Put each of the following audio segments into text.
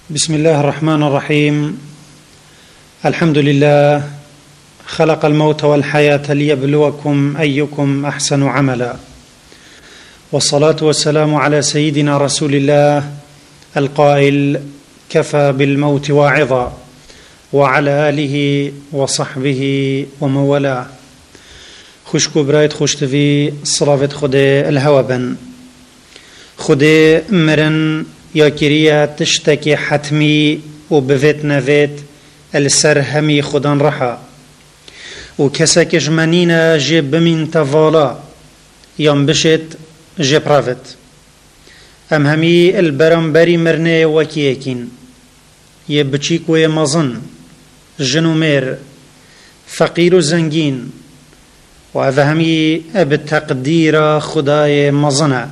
بسم الله الرحمن الرحيم. الحمد لله خلق الموت والحياة ليبلوكم أيكم أحسن عملا، والصلاة والسلام على سيدنا رسول الله القائل: كفى بالموت واعظا، وعلى آله وصحبه ومن والاه. خوشكو برايت خوشتفي صلافت خده الهوابن خده مرن یا کریه تشتکی حتمی و بوید نوید السر همی خودان رحا و کسکش منین جه بمین توالا یم بشت جه پراوید ام همی البرانبری مرنه وکی اکین یه بچیک و یه مزن جن و میر فقیر و زنگین و او همی اب تقدیر خدای مزنه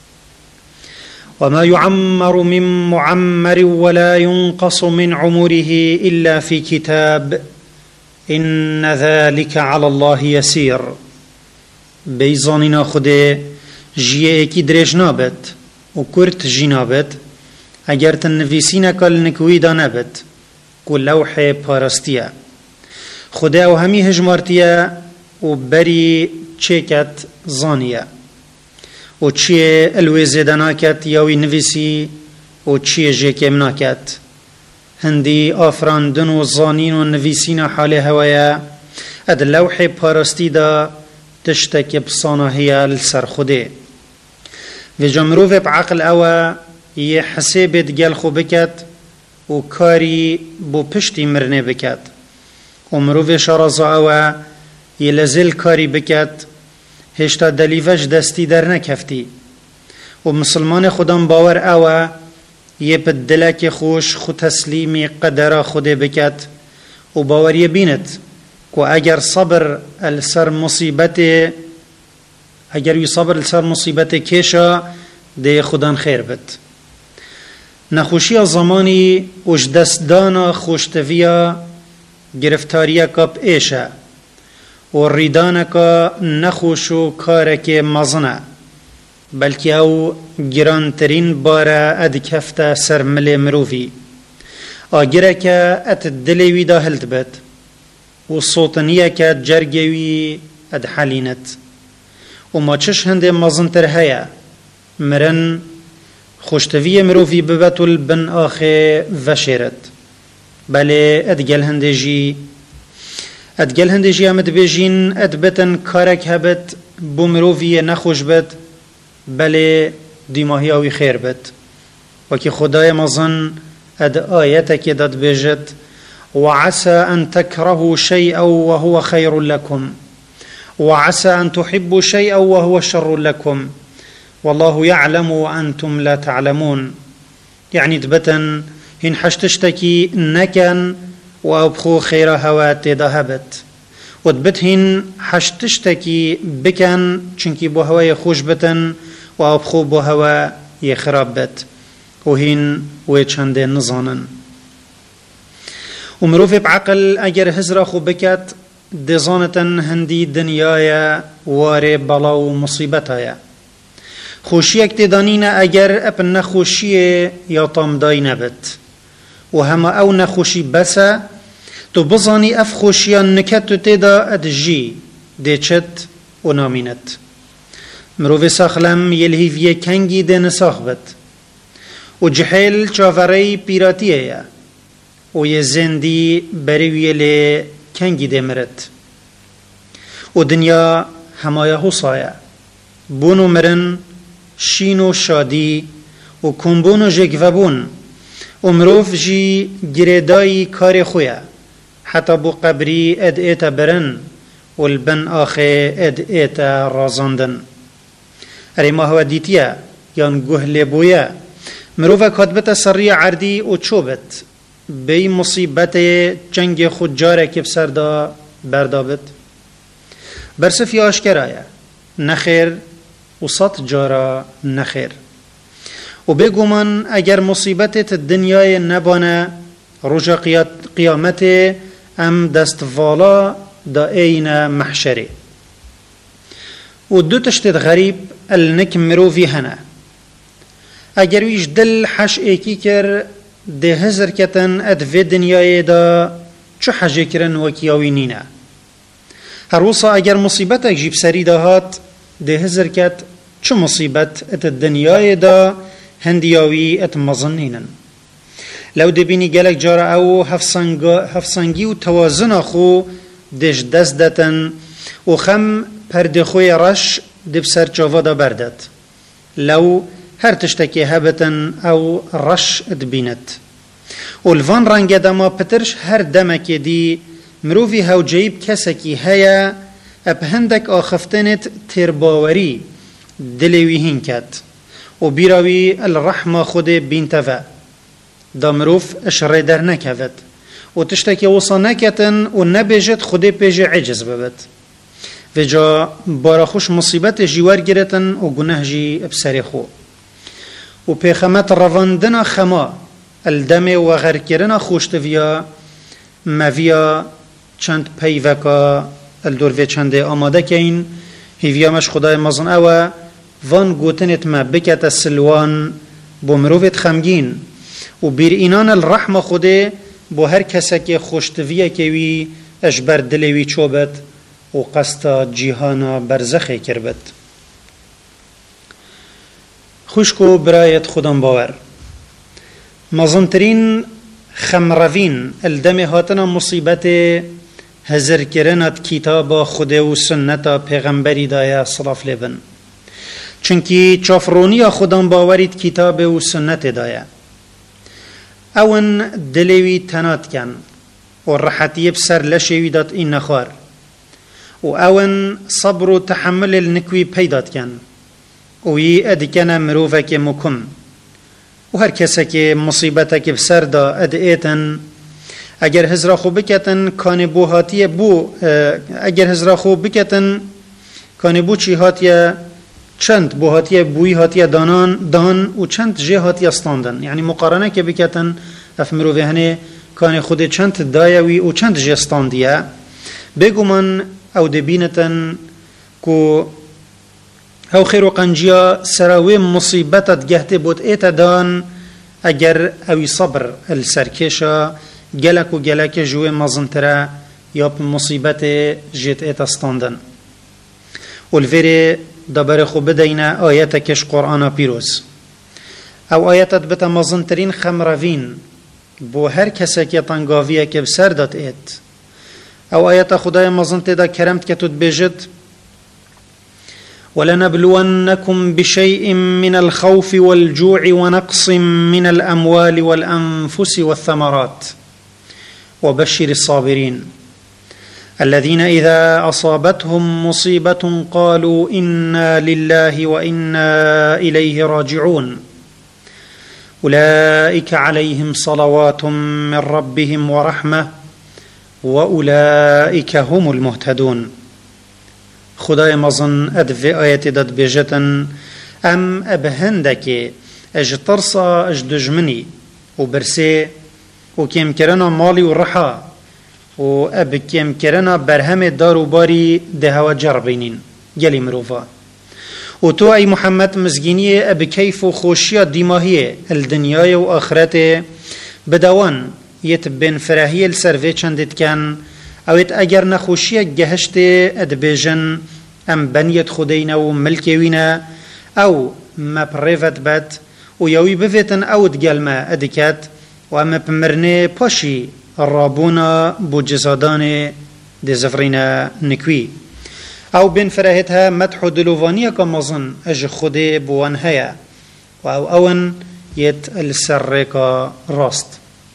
وما يعمر من معمر ولا ينقص من عمره إلا في كتاب إن ذلك على الله يسير. بيزاننا خده جيه اكي دريج نابت و كرت جي نابت اگر تنفيسين كال نكويدا نابت كل لوح پارستيا خده و همي هجمارتيا و بري چيكت زانيا و چیه الویزه دناکت یاوی نویسی و چیه جکم ناکت هندی آفراندن و زانین و نویسین حال هوایا اد لوح پارستی دا تشتک بصانهیا لسر خوده و جمروف بعقل اوا یه حسابت گل خو بکت و کاری بو پشتی مرنه بکت و مروف شرازا اوا یه لزل کاری بکت هشتا دلیفش دستی در نکفتی و مسلمان خودم باور اوه یه پد دلک خوش خود تسلیمی قدر خوده بکت و باوری بینت که اگر صبر السر مصیبت کشا ده خودان خیر بد نخوشی زمانی وش دستدانا خوشتویا گرفتاریا کب ایشه و ریدانکا نخوشو کارک مزنه بلکه او گرانترین باره اد کفت سرمل مروفی آگره که ات دلوی دا هلت بد و صوتنیه که جرگوی اد حالینت و ما چش هنده مزنتر هیا مرن خوشتوی مروفی ببتل بن آخه وشیرت بله اد گل هنده جی ادگل هندجی آمد بیجین ادبتن کارک هبت بومروفی نخوش بد بله دیماهی آوی خیر بد وکی خدای مزن اد آیتك داد بیجد وعسى أن تكرهوا شيئا وهو خير لكم وعسى أن تحبوا شيئا وهو شر لكم والله يعلم وأنتم لا تعلمون. يعني دبتن هن حشتشتكي نكن و ابخو خير هوات دهبت و دبتهن حشتشتكي بكن چنكي بو هوا خوش بتن و ابخو بو هوا يخراب بت و هن و چند نزانن و مروف بعقل اگر هزرا خو بكت دزانتن هندي دنيايا واري بلا و مصيبتايا خوشيك تدانين اگر اپن نخوشي يا طامداي نبت و هما او نخوشی بسا تو بزانی اف خوشیان نکت تیدا ادجی دیچت و نامینت مروف ساخلم یلهیویه کنگی ده نساخ بد و جحیل چاوری پیراتیه یا و یه زندی بریویه لی کنگی ده مرد و دنیا همایه حسایه بونو مرن شینو شادی و کنبونو جگوبون امروف جی گردای کار خویا حتی بو قبری اد ایتا برن والبن آخه اد ایتا رازاندن اری ما هوا دیتیا یان گوه بویا مروف کاتبت سری عردی و چوبت بی مصیبت جنگ خود جاره که بسر دا بردابت برسفی آشکرایا نخیر و سات جارا نخیر و بگو من اگر مصیبت دنیای نبانه رجا قیامت ام دستوالا دا این محشره و دو تشتید غریب النک مروفی هنه اگر ویش دل حش ایکی کر ده هزر کتن اد في دنیای دا چو حجه کرن وکیاوی نینه. هر وصا اگر مصیبتک جیب سری دهات ده هزر کت چو مصیبت ات دنیای دا هندیاوی ات مظنینن. لو دبینی گلک جارا او هفسنگی و توازن خو دش دست دتن و خم پردخوی رش دب سر جاوادا بردت. لو هر تشتکی هبتن او رش ادبینت. و الوان رنگ دما پترش هر دمک دی مروفی هاو جیب کسکی هیا اب هندک آخفتنت ترباوری دلوی هین کت و بیراوی الرحمه خود بینتوه دا مروف اشره در نکوید و تشتکی وصا نکتن و نبیجت خود پیج عجز ببد و جا بارا خوش مصیبت جیوار گرتن و گناه جی ابسری خو و پیخمت رواندن خما الدم و غرکرن خوشتویا مویا چند پیوکا الدور و چند آماده کین هیویا مش خدای مزن اوه وان گوتنت ما بکت السلوان بمروفت خمگین و بیر اینان الرحمه خوده با هر کسک خوشتویه کهوی اجبر دلوی چوبت و قصد جیهانا برزخی کربت. خوشکو برایت خودم باور مزنترین خمروین الدم هاتنا مصیبت هزر کرنت کتاب خود و سنت پیغمبری دایا صلاف لبن چونکی چافرونی خودم باورید کتاب و سنت دایا اون دلوی تنات کن و راحتی بسر لشوی داد این نخوار و اون صبر و تحمل النکوی پیدات کن و یی ادکن مروفک مکم و هر کسی که مصیبتک بسر دا ادئیتن اگر هزرا خوب بکتن کان بو هاتیه بو اگر هزرا خوب بکتن کان بو چی هاتیه چند بو هاتیه بوی هاتیه دان و چند جه هاتیه استاندن یعنی مقارنه که بکتن افمرو وهنه کان خود چند دایوی و چند جه استاندیه بگو من او دبینتن کو او خیر و قنجیا سراوی مصیبتت گهته بود ایت دان اگر اوی صبر السرکشا گلک و گلک جوی مزنتره یا مصیبت جیت ایت استاندن والفيري دبر خو بدينا آياتكش قرآن بيروز او آياتت بتا مزنترين خمروين بو هر کسی که تنگاویه که بسر داد اید او آیت خدای مزنت دا کرمت که تود بجد ولنبلونكم بشيء من الخوف والجوع ونقص من الأموال والأنفس والثمرات وبشر الصابرين الذين إذا أصابتهم مصيبة قالوا إنا لله وإنا إليه راجعون أولئك عليهم صلوات من ربهم ورحمة وأولئك هم المهتدون خدای مزن ادفع آیت داد بجتن ام ابهندك اج ترصا اج دجمني وبرسي وكيم كرنا مالي ورحا واب كيم كرنا برهم دار وباري دهوا جربينين جلي مروفا وتو اي محمد مزگينيه اب كيف خوشيا ديماهيه الدنيا واخرته بدوان يتبن فراهيه السرفي چندت كان اوید اگر نخوشی گهشت ادبیجن ام بنیت خودینا و ملکوینا او مپریفت بد و یوی بفتن اود گلمه ادکت و ام پمرنه پاشی رابونا بوجزادان دی زفرینا نکوی او بین فرهتها مدح دلووانیه کمازن اج خودی بوانهیا و او اون یت السرکا راست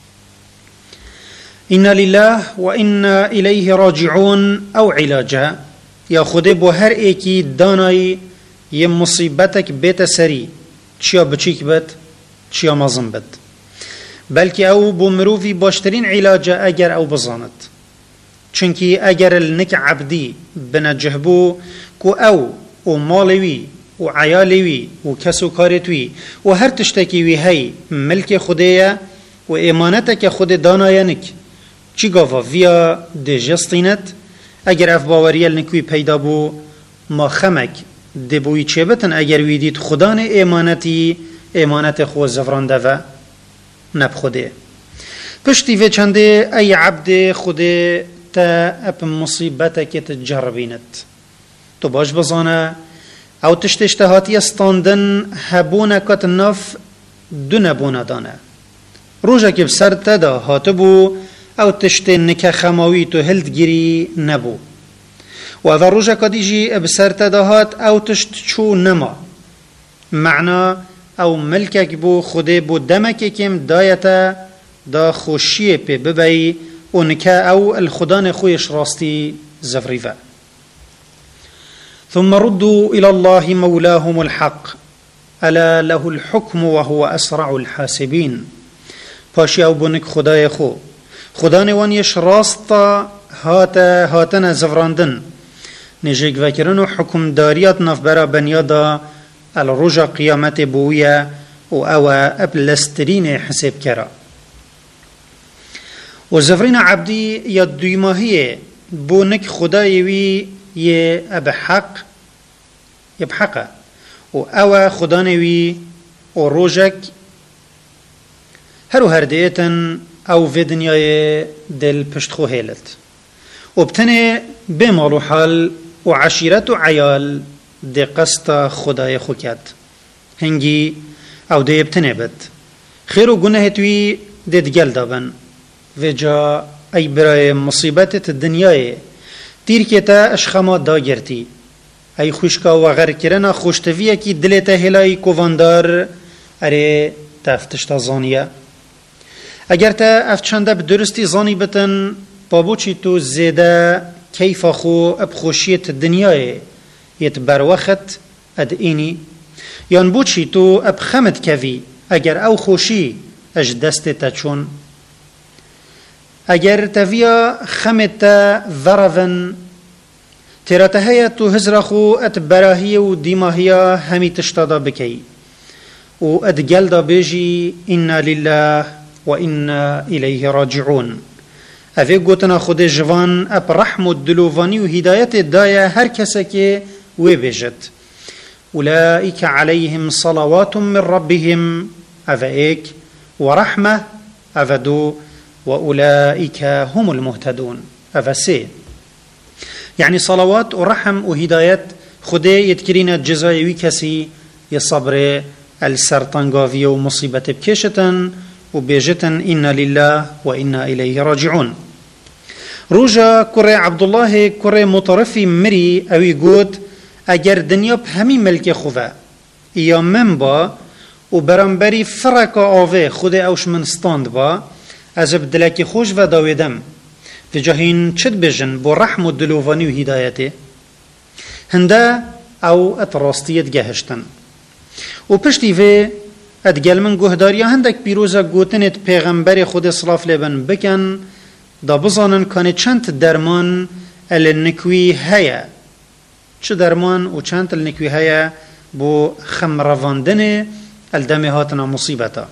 إنا لله وإنا إليه راجعون أو علاجها يا خدي بو هر ايكي داناي يم مصيبتك بيت سري چيا بچيك بد چيا مازن بد بلكي او بو مروفي باشترين علاجه اگر او بزانت چونكي اگر النك عبدي بنجهبو كو او مالوي وعيالوي وكسو كارتوي وهر تشتكي وي هي ملك خديه وإيمانتك خد داناينك چی گفت ویا دجستینت اگر اف باوریل نکوی پیدا بو ما خمک دبوی چه بتن اگر ویدید خدان ایمانتی ایمانت خو زفران دفع نب خوده پشتی و چنده ای عبد خوده تا اپ مصیبت که تجربینت تو باش بزانه او تشتهاتی استاندن هبونه کت نف دو نبونه دانه روژه که بسر تدا هاتبو او تشته نکه خماوی تو هلد گیری نبو و اذا روژه که دیجی بسر تدا هات او تشت چو نما معنا او ملکک بو خوده بو دمک کم دایتا دا خوشیه پی ببایی و نکه او الخدان خویش راستی زفریفه ثم ردوا إلى الله مولاهم الحق ألا له الحكم وهو أسرع الحاسبين پاشی او بونک خدای خدا نوانیش راستا هاتنا زفراندن نجیگ وکرن و حکم داریات نفبرا بنیادا الرجا قیامت بویه و او ابلسترین حساب کرا و زفرین عبدی یا دویماهیه بونک خدایوی یه اب حق يبحقه و خدا نوی و روجك هر ديتن او في دنياي دل پشتخو هيلت و بتنه بمالو حال و عشيرت و عيال دي قسط خدای خوكات هنگي او دي بتنه بد خير و گناه توي دي دگل دابن و جا اي برای مصيبت الدنياي تیر که تا اشخامات دا گرتی ای خوشکا و غر کرنا خوشتویه کی دلتا هلای کواندار اره تفتشتا زانیه اگر تا افچنده بدرستی زانی بتن بابوچی تو زیده کیف خو اب خوشیت دنیای یت بر وقت اد اینی یان بوچی تو اب خمد کوی اگر او خوشی اج دست تا چون اگر تفيا خمتا ذرفن تراتهيا تو هزرخو ات براهية و ديماهيا همي تشتادا بكي و ات جلدا بيجي إنا لله و إنا إليه راجعون افي قوتنا خود جوان اب رحم الدلوفاني و هداية دايا هر كسكي ويبجت أولئك عليهم صلوات من ربهم أفايك ورحمة أفدو وأولئك هم المهتدون أفسي يعني صلوات ورحم وهداية خدي يتكرين الجزاء وكسي يصبر السرطانغافية ومصيبة بكيشة وبيجة إنا لله وإنا إليه راجعون روجا كري عبد الله كري مطرفي مري أو يقول أجر دنيا بهمي ملك خفا إيا منبا وبرنبري فرق آوه خدي أوش من ستاند با از بدلکی خوش و داویدم في جهين چد بجن بو رحم و دلوفاني و هدايته هنده او اتراستيت گهشتن و پشتی في ادگل من گهداریا هندک پیروزا گوتنت پیغمبر خود صلاف لبن بکن دا بزانن کانه چند درمان النکوی هیا چه درمان و چند النکوی هیا بو خمرواندن الدم هاتنا مصیبتا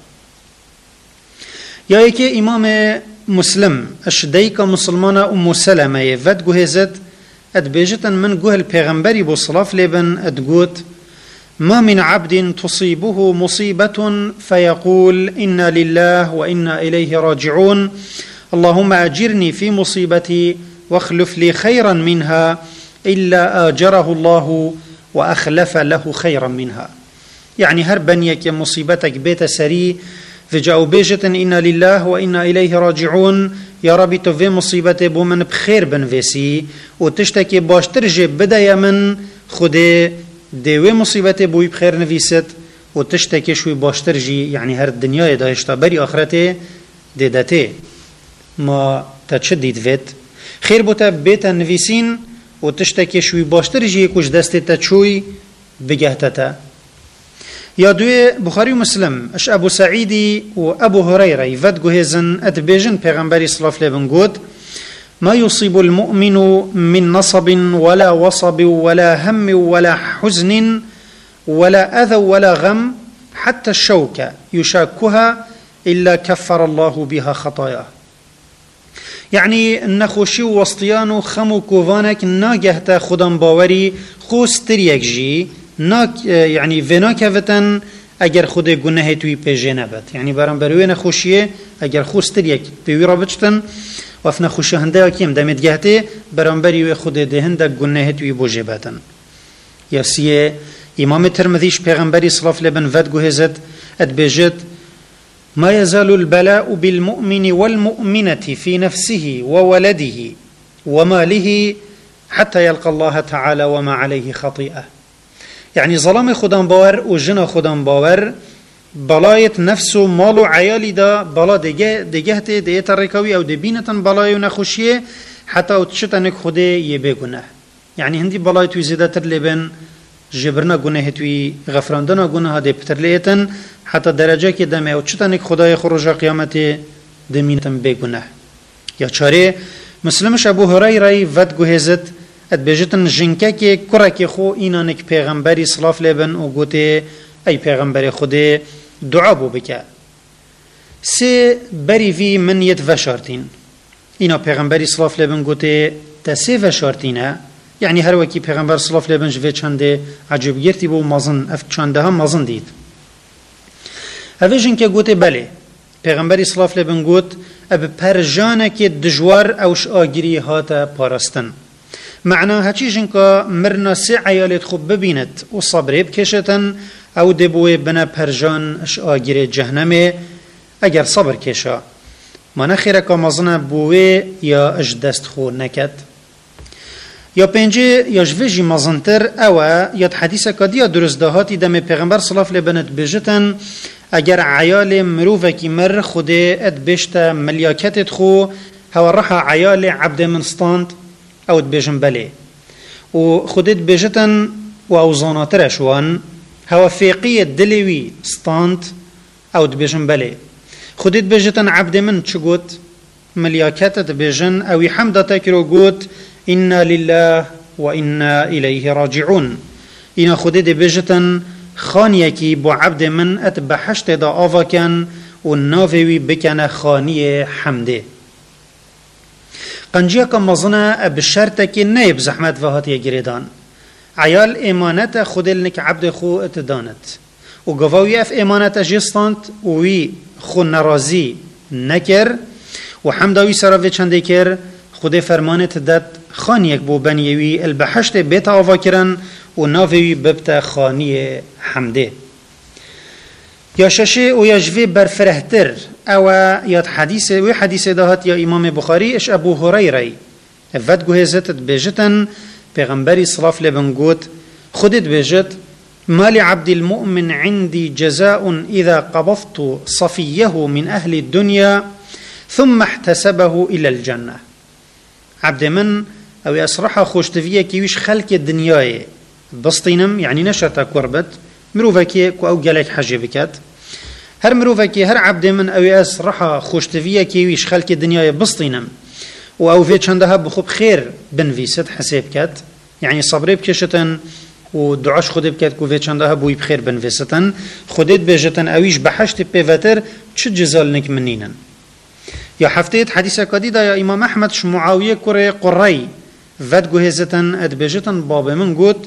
یا که امام مسلم اشدیک مسلمان ام سلمه ود گوهزت اد بیجتن من گوه الپیغمبری بو صلاف لبن اد گوت ما من عبد تصيبه مصيبة فيقول إنا لله وإنا إليه راجعون اللهم أجرني في مصيبتي واخلف لي خيرا منها إلا آجره الله وأخلف له خيرا منها يعني هربنيك مصيبتك بيت سري فجاءوا بيجة إنا لله وإنا إليه راجعون يا ربي توفي مصيبتي بو من بخير بنفسي وتشتكي باشتر جيب بدايا من خده دیوی مصیبت بوی بخیر نویست و تشتکی شوی باشتر جی یعنی هر دنیای داشتا بری آخرته دیدته ما تشدید وید خیر بوتا بیتا نویسین و تشتکی شوی باشتر جی کش دست تچوی بگهتتا یا دوی بخاری و مسلم اش ابو سعیدی و ابو هریره ود گوهزن ادبیجن پیغمبری صلاف لبن گود ما يصيب المؤمن من نصب ولا وصب ولا هم ولا حزن ولا أذى ولا غم حتى الشوكة يشاكها إلا كفر الله بها خطاياه يعني النخوشي وسطيانو خمو كوفانك ناجهتا خدام باوري خوستريك جي ناك يعني فيناكفتن اگر خود گناه توی پیجه نبد. یعنی برام بروی نخوشیه اگر خوستر یک پیوی را بچتن و اف نخوشی هنده اکیم دمید گهته برام بروی خود دهنده گناه توی بوجه بدن. یا سیه امام ترمذیش پیغمبری صلی الله علیه و آله گوهزد ادبجت ما يزال البلاء بالمؤمن والمؤمنة في نفسه وولده وماله حتى يلقى الله تعالى وما عليه خطيئة. يعني ظلام خدان باور و جنا خدان باور بلايت نفس و مال و عيالي دا بلا دگهت ديت الركوي او دبينتن بلاي و نخوشيه حتى او تشتنك خده يبه گناه. يعني هندي بلاي توي زيادتر لبن جبرنا گناه توي غفراندنا گناه ده پتر ليتن حتى درجه که دمه او چتنك خدای خروج قیامت دمينتن به گناه. یا چاره مسلمش ابو هريره ود گوهزت اد بجتن جنکه که کرک خو اینانک پیغمبری صلاف لبن و گوته ای پیغمبر خوده دعا بو بکه سه بری وی من یت وشارتین اینا پیغمبری صلاف لبن گوته تا سه وشارتینه یعنی هر وکی پیغمبر صلاف لبن جوه چنده عجب گرتی بو مازن اف چنده هم مازن دید اوه جنکه گوته بله پیغمبری صلاف لبن گوت اب پرجانه که دجوار اوش آگیری هاتا پارستن معنى هاتشي جنكا مرنا سي عيالت خوب ببينت و صبري بكشتن او دبوه بنا پرجان اش آگير جهنمه اگر صبر كشا مانا خيركا مزنا بوه يا اش دست خو نكت يا پنجه يا جوجي مزنتر او يا حديثة كديا درزدهاتي دم پیغمبر صلاف لبنت بجتن اگر عيال مروفكي مر خوده اد بشتا ملياكتت خو هوا رحا عيال عبد من ستاند او بيجن بلي و خودت بيجتن و اوزاناتر شوان هوا فيقية دلوي ستاند او بيجن بلي خودت بيجتن عبد من چگوت ملياكتت بيجن او حمد تكرو قوت إنا لله وإنا إليه راجعون إنا خودت بيجتن خانيكي بو عبد من اتبحشت دا آفا كان و نافوي بكن خانية حمده قنجيا كمزنا بشرطه كي نيب زحمت وهاتي جريدان عيال امانته خودلنك عبد خو اتدانت و قواوي اف امانته جستانت وي خو نرازي نكر و حمداوي سراوي چنده كر خود فرمانت داد خانيك بو بنيوي البحشت بيت آوا کرن و ناوي ببتا خاني حمده يا ششه و يجوي برفرهتر او يا حديث و حديث دهات يا امام بخاري اش ابو هريره فد گوهزت بجتن پیغمبري صلاف لبن قوت خدت بجت ما لعبد المؤمن عندي جزاء اذا قبضت صفيه من اهل الدنيا ثم احتسبه الى الجنه عبد من او يصرح خوشتفيه كيوش خلق الدنيا بسطينم يعني نشرت قربت مروفكي او جالك حاجه بكات هر مروفكي هر عبد من او اس رحا خوشتفيه كيويش خلق الدنيا بسطينم او في چندها بخوب خير بنفيست حساب كات يعني صبري بكشتن و دعاش خود بكات كو في چندها بوي بخير بنفيستن خودت بجتن اويش بحشت بيفتر چه جزالنك منينن يا حفتيت حديثه قديدا يا امام احمد ش معاويه كره قري ود گوهزتن اد بجتن باب من قوت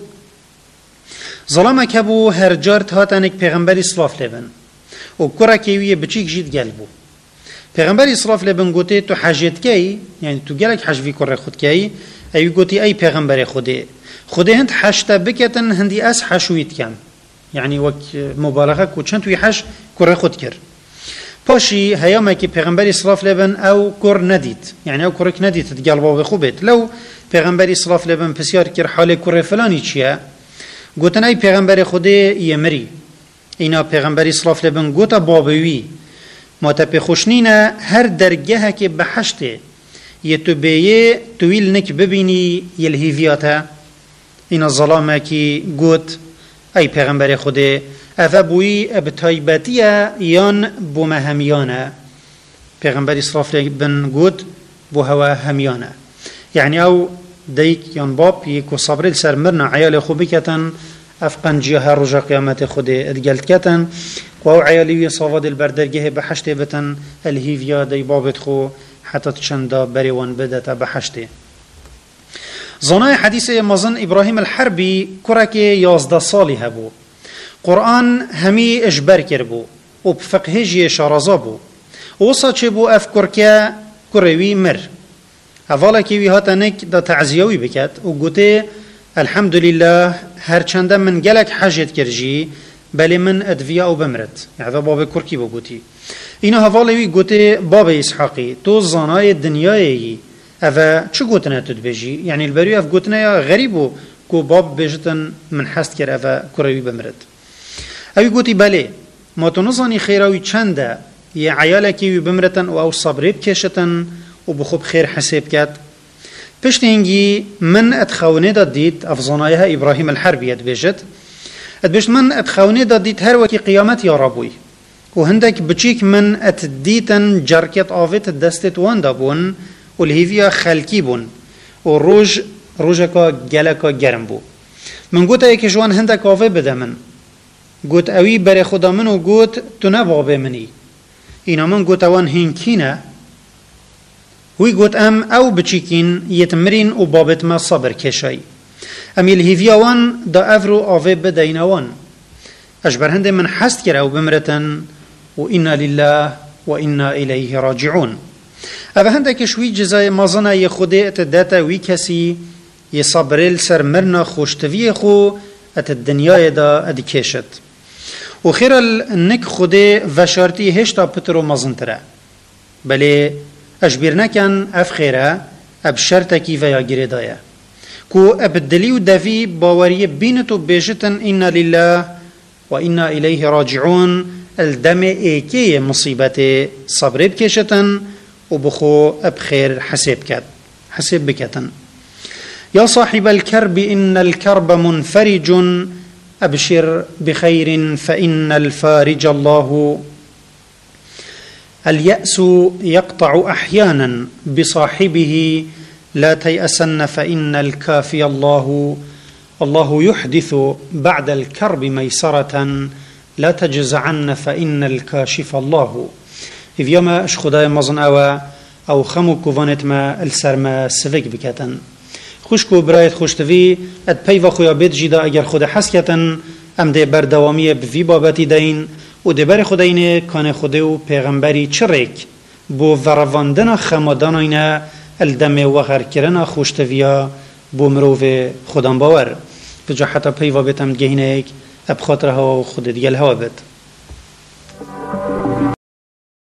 ظلمك ابو هرجارت هاتنك پیغمبري صلاف لبن و كره كيويه بچيك جيت قلبو پیغمبري صلاف لبن قوتي تو حاجت كي يعني تو قالك حاجفي كره خود كي اي قوتي اي پیغمبر خودي هند حشتا بكتن هندي اس حشويت كم يعني وك مبالغه كو چند توي حش كره خود كر پاشي هياما كي پیغمبري صلاف لبن او كر نديت يعني او كرك نديت تقلبو بخوبت لو پیغمبري صلاف لبن بسيار كر حال كره فلاني چيا گوتن ای پیغمبر خودی یمری اینا پیغمبری صلاف لبن گوتا بابوی ما تا پیخوشنینه هر درگه که بحشته یه تو بیه تویل نک ببینی یلهیویاتا اینا ظلامه که گوت ای پیغمبر خودی افا بوی ابتایبتیه یان بومه همیانه پیغمبری صلاف لبن گوت بو هوا همیانه يعني او ديك يان باب يكو صبر السر مرنا عيال خوبي كتن اف قنجيها رجا قيامت خودي ادقلت كتن و عيالي صواد البردرگه بحشت بتن الهيفيا دي بابت خو حتى تشندا بريوان بدت بحشت زناي حديث مزن ابراهيم الحربي كرك 11 سالي هبو قرآن همي اجبر کربو و بفقه جي شارزا بو وصا چه بو افکر که کروی مر اولا که وی هاتنک دا تعزیوی بکت و گوته الحمد لله هرچنده من گلک حاجت کرجی بلی من ادویا او بمرت يعني باب کرکی بو گوتی اینا حواله وی گوته باب اسحاقی تو زانای دنیایی اوه چه گوتنه تد بجی یعنی البری اف گوتنه غریبو کو باب بجتن من حست کر اوه کروی بمرت اوی گوتی بله ما تو نزانی خیراوی چنده یه عیالکی وی بمرتن و او صبری بکشتن و بخوب خیر حساب کد پشت هنگی من اتخونه دادید افزانایها ابراهیم الحربی ادبیجت ادبیجت من اتخونه دادید هر وکی قیامت یا رابوی و هندک بچیک من اتدیتن جرکت آویت دستت واندا بون و الهیویا خلکی بون و روژکا گلکا گرم بو من گوتا ایک جوان هندک آوی بده من گوت اوی بر خدا من و گوت تو نبابه منی اینا من گوت وان هنکینه وی گوت ام او بچیکین یتمرین و بابت ما صبر کشای امیل هیویاوان دا افرو آوه بدینوان اجبر هنده من حست کرا و بمرتن و انا لله و انا الیه راجعون او هنده کشوی جزای مازنه ی خوده اتداتا وی کسی ی صبرل سر مرنا خوشتوی خو ات الدنیای دا ادکشت و خیر النک خوده وشارتی هشتا پتر و مازنتره بله اجبر نکن اف خیره اب شرطکی و یا گیره دایه کو اب دلی و دوی باوری بینتو بیجتن اینا لله و اینا الیه راجعون الدم ایکی مصیبت صبر بکشتن و بخو اب خیر حساب بکتن یا صاحب الكرب ان الكرب منفرج ابشر بخير فإن الفارج الله اليأس يقطع أحيانا بصاحبه لا تيأسن فإن الكافي الله الله يحدث بعد الكرب ميسرة لا تجزعن فإن الكاشف الله إذ يوم أش خداي مزن أو خمو كوفانت ما السرما سفك بكتن خوشكو برايت خوشتوي اد پیوا خویا بيت جدا اگر خود حسكتن ام ده بردوامی بفی بابتی دین و ده بر خداینه کان خوده و پیغمبری چرک بو ورواندن خمادان اینه الدم و غر کرنا خوشتویا بو مروف خودان باور بجا حتی پیوا بیتم گهینه اب خاطرها و خود دیگل هوا بید